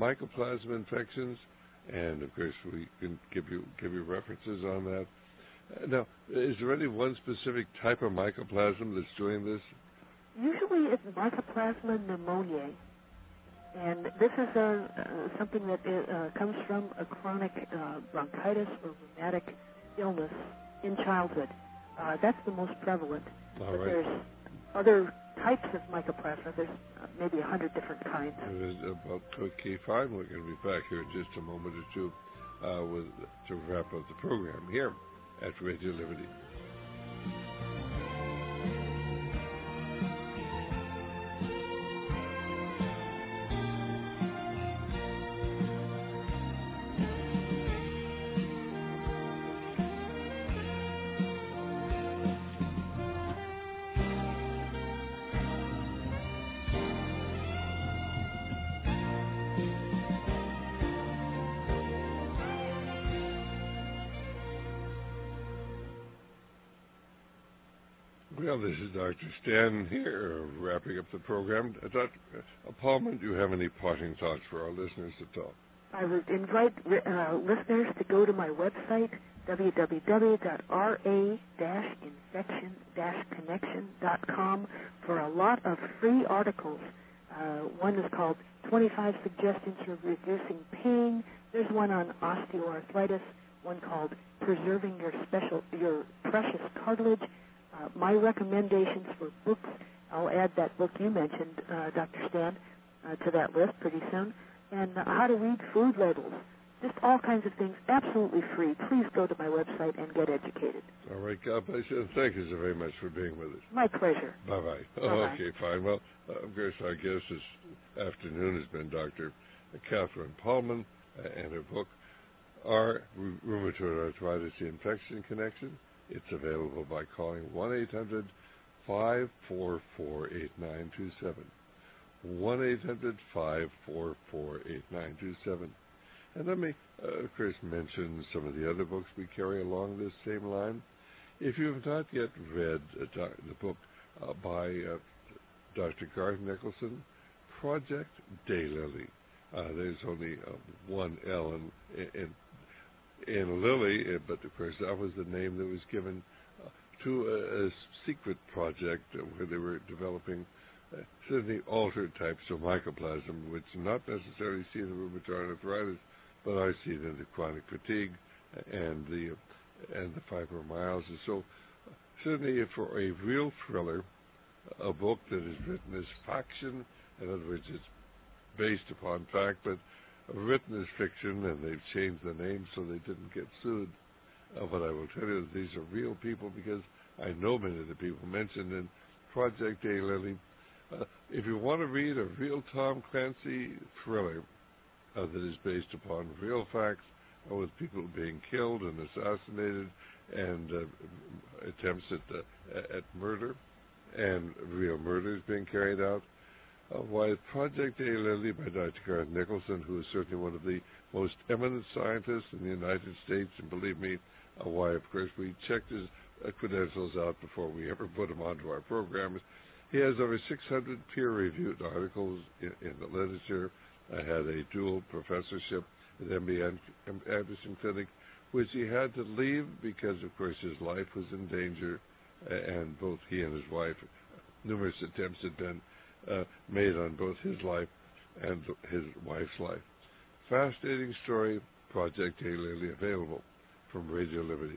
mycoplasma infections, and of course we can give you give you references on that. Uh, now, is there any one specific type of mycoplasma that's doing this? Usually it's Mycoplasma pneumoniae. And this is a, uh, something that uh, comes from a chronic uh, bronchitis or rheumatic illness in childhood. Uh, that's the most prevalent. All but right. There's other types of mycoplasma. There's uh, maybe a hundred different kinds. It is about okay, fine. We're going to be back here in just a moment or two uh, with, to wrap up the program here at Radio Liberty. Well, this is Doctor Stan here, wrapping up the program. Uh, Doctor Paulman, do you have any parting thoughts for our listeners at all? I would invite uh, listeners to go to my website, w w w dot r a dash infection dash connection dot com, for a lot of free articles. Uh, one is called twenty-five Suggestions for Reducing Pain. There's one on osteoarthritis, one called Preserving Your Special Your Precious Cartilage. Uh, my recommendations for books, I'll add that book you mentioned, uh, Doctor Stan, uh, to that list pretty soon, and uh, how to read food labels. Just all kinds of things, absolutely free. Please go to my website and get educated. All right, God bless you, and thank you so very much for being with us. My pleasure. Bye-bye. Oh, okay, fine. Well, uh, of course, our guest this afternoon has been Doctor Catherine Paulman, uh, and her book, Our Rheumatoid Arthritis, The Infection Connection. It's available by calling one eight hundred five four four eight nine two seven. one eight hundred five four four eight nine two seven. And let me, uh, of course, mention some of the other books we carry along this same line. If you have not yet read uh, doc, the book uh, by uh, Doctor Garth Nicholson, Project Daylily, uh, there's only uh, one L in, in in Lily, but of course that was the name that was given uh, to a, a secret project uh, where they were developing uh, certainly altered types of mycoplasm, which are not necessarily seen in rheumatoid arthritis, but are seen in the chronic fatigue and the and the fibromyalgia. So uh, certainly for a real thriller, a book that is written as fiction, in other words, it's based upon fact, but written as fiction, and they've changed the name so they didn't get sued. Uh, but I will tell you that these are real people, because I know many of the people mentioned in Project Daylily. Uh, if you want to read a real Tom Clancy thriller uh, that is based upon real facts, uh, with people being killed and assassinated, and uh, attempts at, uh, at murder, and real murders being carried out, Uh, why, Project Daylily by Doctor Garth Nicholson, who is certainly one of the most eminent scientists in the United States, and believe me, uh, why, of course, we checked his uh, credentials out before we ever put him onto our programs. He has over six hundred peer-reviewed articles in, in the literature. I had a dual professorship at M D Anderson Clinic, which he had to leave because, of course, his life was in danger, uh, and both he and his wife, numerous attempts had been Uh, made on both his life and his wife's life. Fascinating story, Project Daylily, available from Radio Liberty.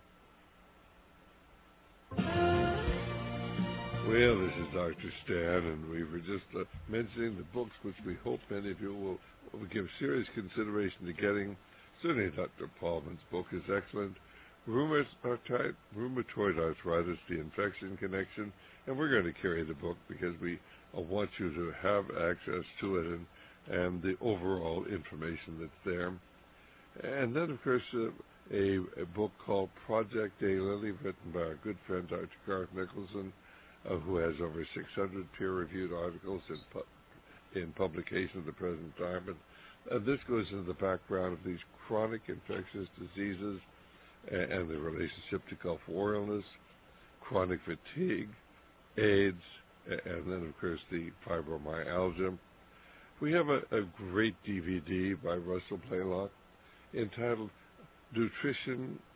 Well, this is Doctor Stan, and we were just uh, mentioning the books which we hope many of you will, will give serious consideration to getting. Certainly Doctor Paulman's book is excellent. Rheumatoid, Rheumatoid Arthritis, The Infection Connection, and we're going to carry the book because we I want you to have access to it and, and the overall information that's there. And then, of course, uh, a, a book called Project Daylily, written by our good friend Doctor Garth Nicholson, uh, who has over six hundred peer-reviewed articles in, pu- in publication at the present time. And uh, this goes into the background of these chronic infectious diseases and, and the relationship to Gulf War illness, chronic fatigue, AIDS, and then, of course, the fibromyalgia. We have a, a great D V D by Russell Blaylock entitled Nutrition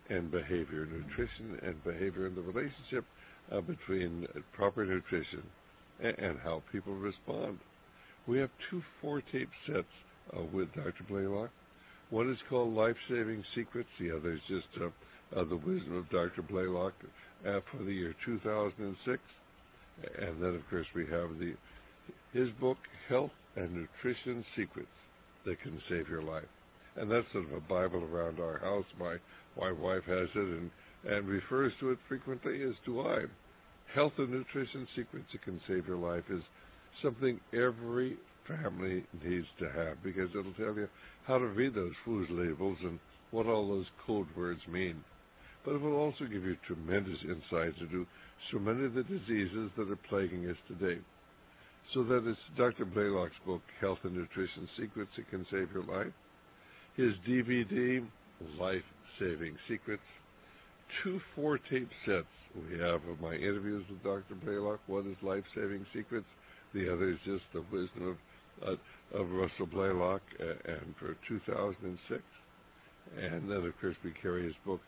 and behavior, nutrition and behavior, and the relationship uh, between proper nutrition and, and how people respond. We have two four-tape sets uh, with Doctor Blaylock. One is called Life-Saving Secrets. The other is just uh, uh, the wisdom of Doctor Blaylock uh, for the year two thousand six. And then, of course, we have the his book, Health and Nutrition Secrets That Can Save Your Life. And that's sort of a Bible around our house. My, my wife has it and, and refers to it frequently, as do I. Health and Nutrition Secrets That Can Save Your Life is something every family needs to have, because it'll tell you how to read those food labels and what all those code words mean. But it will also give you tremendous insight into so many of the diseases that are plaguing us today. So that is Doctor Blaylock's book, Health and Nutrition Secrets That Can Save Your Life. His D V D, Life-Saving Secrets. Two four-tape sets we have of my interviews with Doctor Blaylock. One is Life-Saving Secrets. The other is just the wisdom of, uh, of Russell Blaylock, uh, and for two thousand six. And then, of course, we carry his book,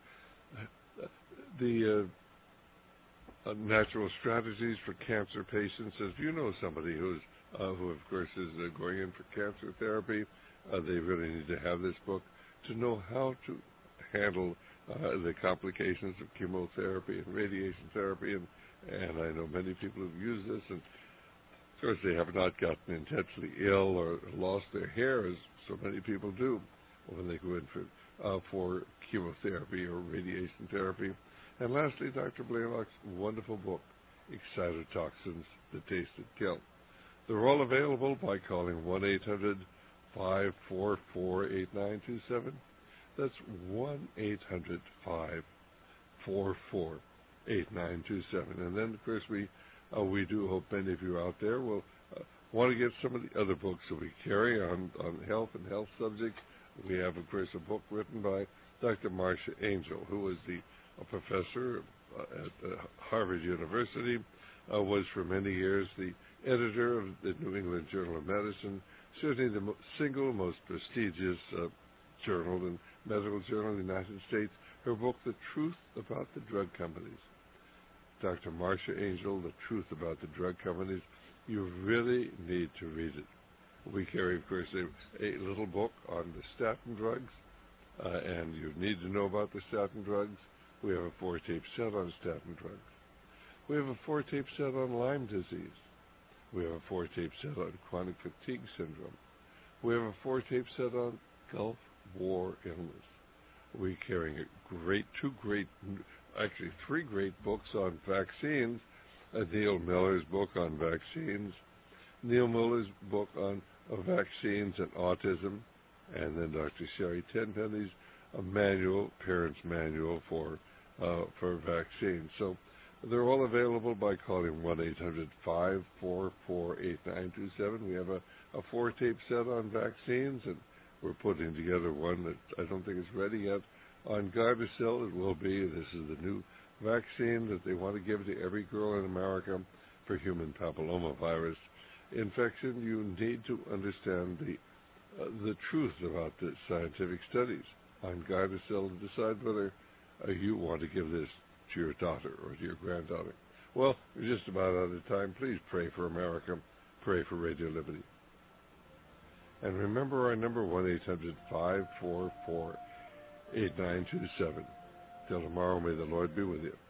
uh, the uh, uh, Natural Strategies for Cancer Patients. If you know somebody who's, uh, who, of course, is uh, going in for cancer therapy, uh, they really need to have this book to know how to handle uh, the complications of chemotherapy and radiation therapy. And, and I know many people who've used this, and of course, they have not gotten intensely ill or lost their hair, as so many people do when they go in for, uh, for chemotherapy or radiation therapy. And lastly, Doctor Blaylock's wonderful book, Excitotoxins, The Taste That Kill. They're all available by calling one eight hundred five four four eight nine two seven. That's one eight hundred five four four eight nine two seven. And then, of course, we Uh, we do hope many of you out there will uh, want to get some of the other books that we carry on, on health and health subjects. We have, of course, a book written by Doctor Marcia Angel, who was the a professor uh, at uh, Harvard University, uh, was for many years the editor of the New England Journal of Medicine, certainly the mo- single most prestigious uh, journal and medical journal in the United States. Her book, The Truth About the Drug Companies. Doctor Marcia Angel, The Truth About the Drug Companies. You really need to read it. We carry, of course, a, a little book on the statin drugs, uh, and you need to know about the statin drugs. We have a four-tape set on statin drugs. We have a four-tape set on Lyme disease. We have a four-tape set on chronic fatigue syndrome. We have a four-tape set on Gulf War illness. We carry a great, two great actually three great books on vaccines. Uh, Neil Miller's book on vaccines, Neil Miller's book on uh, vaccines and autism, and then Doctor Sherry Tenpenny's a manual, parent's manual for uh, for vaccines. So they're all available by calling one eight hundred five four four eight nine two seven. We have a, a four-tape set on vaccines, and we're putting together one that I don't think is ready yet. On Gardasil, it will be. This is the new vaccine that they want to give to every girl in America for human papillomavirus infection. You need to understand the uh, the truth about the scientific studies on Gardasil to decide whether uh, you want to give this to your daughter or to your granddaughter. Well, we're just about out of time. Please pray for America. Pray for Radio Liberty. And remember our number, one eight hundred five four four eight nine two seven. Till tomorrow, may the Lord be with you.